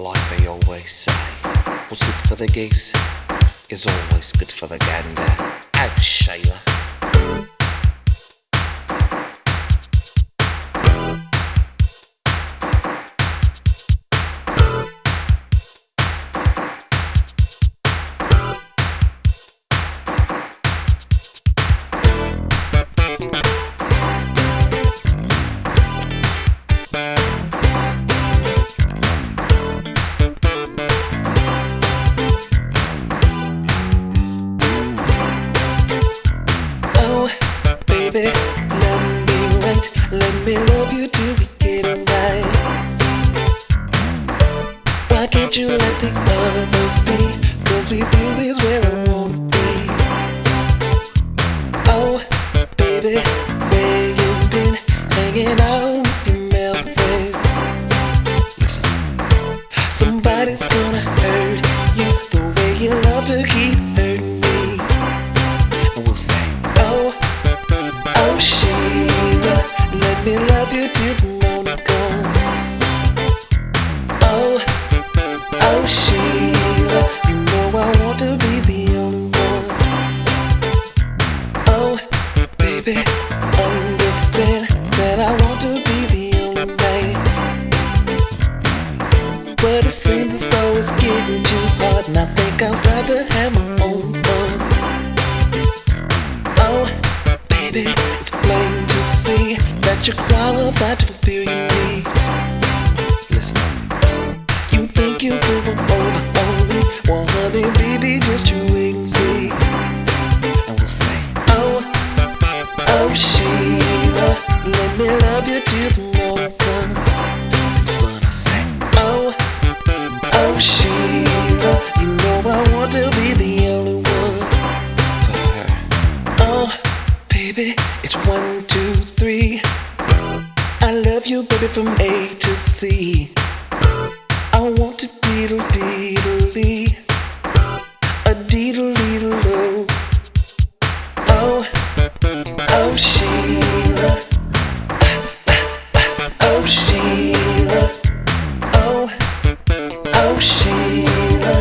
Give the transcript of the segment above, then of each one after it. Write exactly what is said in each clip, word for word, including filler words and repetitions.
like they always say, what's good for the geese is always good for the gander. Out, Shayla. Love me right, let me love you till we get it right. Why can't you let the others be? Cause with you is where I wanna be. Oh, baby, where you been hanging out with your male friends? Listen, somebody's gonna hurt you the way you love to keep hurting me. And we'll say, oh, oh Sheila, let me love you till the morning comes. Oh, oh Sheila, you know I want to be the only one. Oh, baby, understand that I want to be the only man. But it seems as though it's getting too hard, and I think I'll start to have my own fun. Oh, baby, it's plain to see that you're qualified to fulfill your needs. Listen, you think you move over on me, well honey, baby, just you wait and see. And we'll say, oh, oh Sheila, let me love you till the morning comes. See the sun, I say, oh, oh Sheila, you know I want to be the only one for her. Oh, baby, it's one, two, three. I love you, baby, from A to Z. I want to diddle diddle dee, a diddle diddle lo. Oh, oh Sheila, oh Sheila, oh, oh Sheila,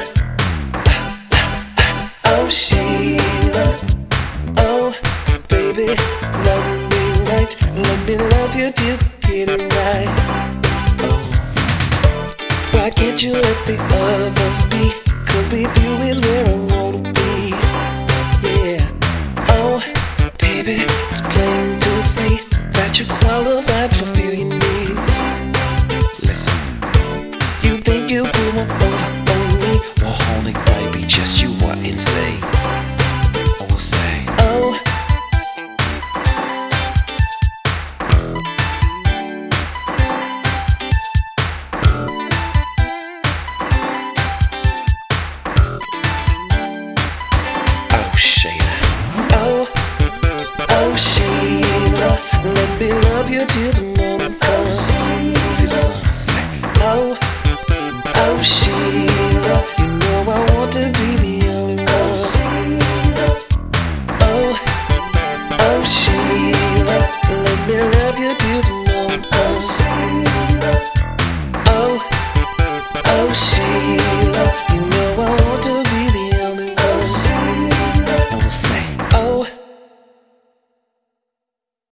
oh Sheila, oh baby, love me right, let me love you till we get it right. Oh, why can't you let the others be? Cause with you is where I wanna be. Yeah, oh baby, it's plain to see that you're qualified to fulfill your needs. Listen, you think you put one over on me, well honey baby, just you what and say. I will say, oh, oh, oh Sheila, let me love you till the morning comes. See the sun set. Oh, oh Sheila, you know I want to be the only one. Oh, oh Sheila, let me love you till the morning comes.